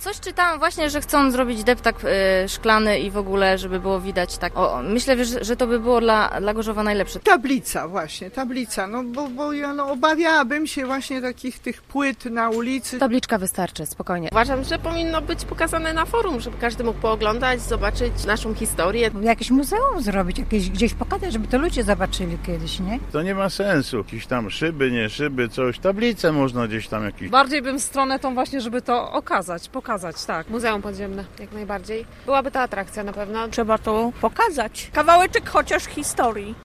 Coś czytałam właśnie, że chcą zrobić deptak szklany i w ogóle, żeby było widać tak. Myślę, że to by było dla Gorzowa najlepsze. Tablica właśnie, tablica, no bo ja obawiałabym się właśnie takich tych płyt na ulicy. Tabliczka wystarczy, spokojnie. Uważam, że powinno być pokazane na forum, żeby każdy mógł pooglądać, zobaczyć naszą historię. Jakieś muzeum zrobić, gdzieś pokazać, żeby to ludzie zobaczyli kiedyś, nie? To nie ma sensu. Jakieś tam szyby, nie szyby, coś. Tablicę można gdzieś tam jakieś. Bardziej bym w stronę tą właśnie, żeby to pokazać, tak. Muzeum podziemne, jak najbardziej. Byłaby to atrakcja na pewno. Trzeba to pokazać. Kawałeczek chociaż historii.